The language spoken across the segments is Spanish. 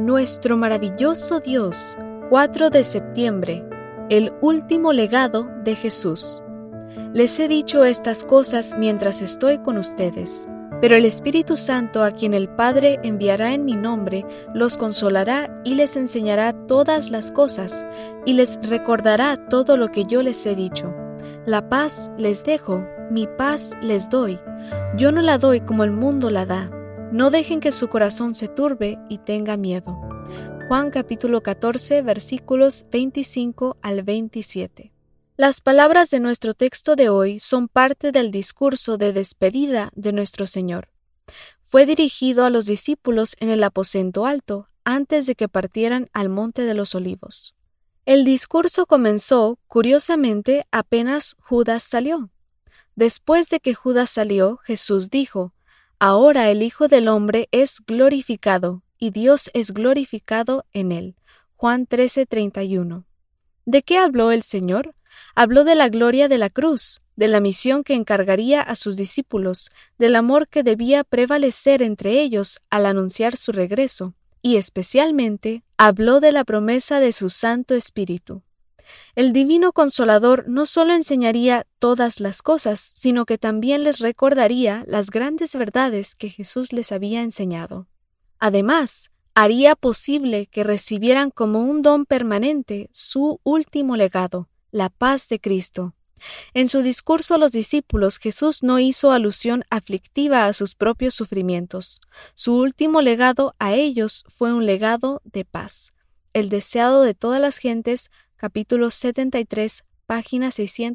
Nuestro maravilloso Dios, 4 de septiembre, el último legado de Jesús. Les he dicho estas cosas mientras estoy con ustedes, pero el Espíritu Santo, a quien el Padre enviará en mi nombre, los consolará y les enseñará todas las cosas, y les recordará todo lo que yo les he dicho. La paz les dejo, mi paz les doy. Yo no la doy como el mundo la da. No dejen que su corazón se turbe y tenga miedo. Juan capítulo 14, versículos 25 al 27. Las palabras de nuestro texto de hoy son parte del discurso de despedida de nuestro Señor. Fue dirigido a los discípulos en el aposento alto, antes de que partieran al Monte de los Olivos. El discurso comenzó, curiosamente, apenas Judas salió. Después de que Judas salió, Jesús dijo: Ahora el Hijo del Hombre es glorificado, y Dios es glorificado en él. Juan 13:31. ¿De qué habló el Señor? Habló de la gloria de la cruz, de la misión que encargaría a sus discípulos, del amor que debía prevalecer entre ellos al anunciar su regreso, y especialmente habló de la promesa de su Santo Espíritu. El Divino Consolador no solo enseñaría todas las cosas, sino que también les recordaría las grandes verdades que Jesús les había enseñado. Además, haría posible que recibieran como un don permanente su último legado, la paz de Cristo. En su discurso a los discípulos, Jesús no hizo alusión aflictiva a sus propios sufrimientos. Su último legado a ellos fue un legado de paz, el deseado de todas las gentes. Capítulo 73, página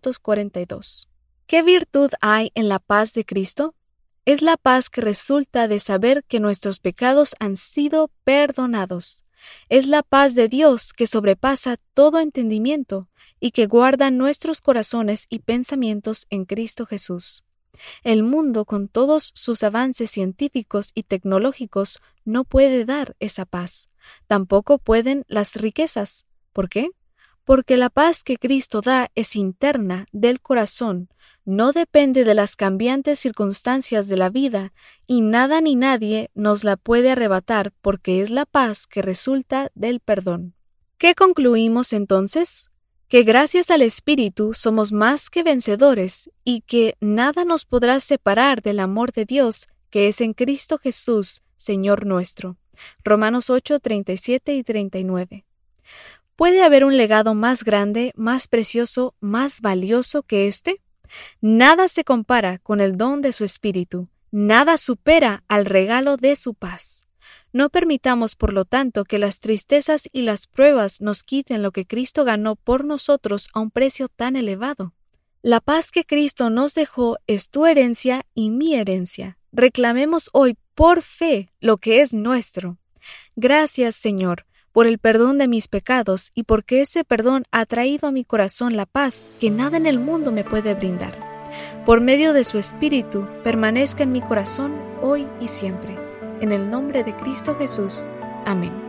642. ¿Qué virtud hay en la paz de Cristo? Es la paz que resulta de saber que nuestros pecados han sido perdonados. Es la paz de Dios que sobrepasa todo entendimiento y que guarda nuestros corazones y pensamientos en Cristo Jesús. El mundo, con todos sus avances científicos y tecnológicos, no puede dar esa paz. Tampoco pueden las riquezas. ¿Por qué? Porque la paz que Cristo da es interna del corazón, no depende de las cambiantes circunstancias de la vida, y nada ni nadie nos la puede arrebatar porque es la paz que resulta del perdón. ¿Qué concluimos entonces? Que gracias al Espíritu somos más que vencedores y que nada nos podrá separar del amor de Dios que es en Cristo Jesús, Señor nuestro. Romanos 8, 37 y 39. ¿Puede haber un legado más grande, más precioso, más valioso que este? Nada se compara con el don de su Espíritu, nada supera al regalo de su paz. No permitamos, por lo tanto, que las tristezas y las pruebas nos quiten lo que Cristo ganó por nosotros a un precio tan elevado. La paz que Cristo nos dejó es tu herencia y mi herencia. Reclamemos hoy por fe lo que es nuestro. Gracias, Señor, por el perdón de mis pecados y porque ese perdón ha traído a mi corazón la paz que nada en el mundo me puede brindar. Por medio de su Espíritu, permanezca en mi corazón hoy y siempre. En el nombre de Cristo Jesús. Amén.